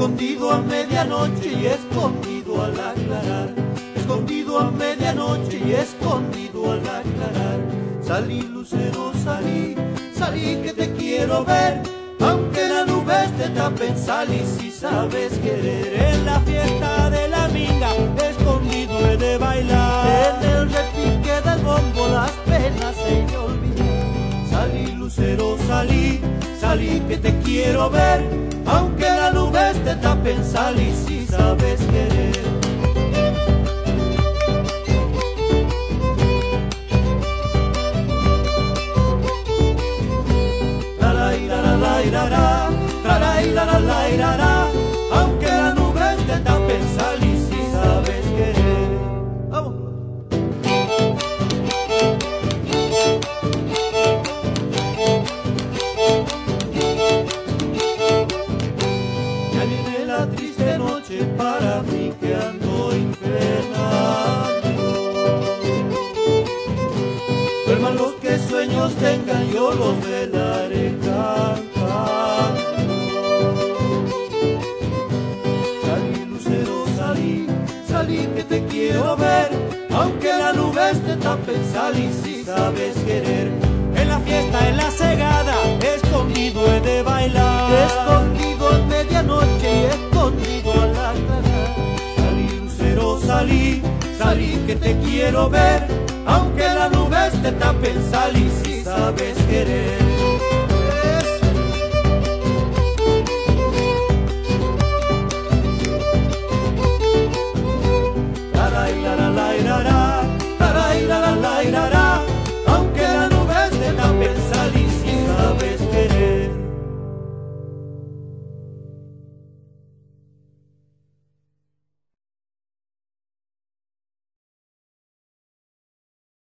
escondido a medianoche y escondido al aclarar, escondido a medianoche y escondido al aclarar. Salí, lucero, salí, salí que te quiero ver, aunque las nubes te tapen, salí si sabes querer. En la fiesta de la minga, escondido he de bailar, en el repique del bombo las penas he de olvidar. Salí, lucero, salí, salí que te quiero ver, aunque las nubes te tapen, salí si sabes querer. Aunque las nubes te tapen, salí si sabes querer. Vamos. Ya viene la triste noche para mí que ando infernando. Duerman los que sueños tengan, yo los velaré cantando. Salí que te quiero ver, aunque las nubes te tapen, salí si sabes querer. En la fiesta, en la cegada, escondido he de bailar, escondido en medianoche y escondido al aclarar. Salí, lucero, salí, salí que te quiero ver, aunque las nubes te tapen, salí si sabes querer.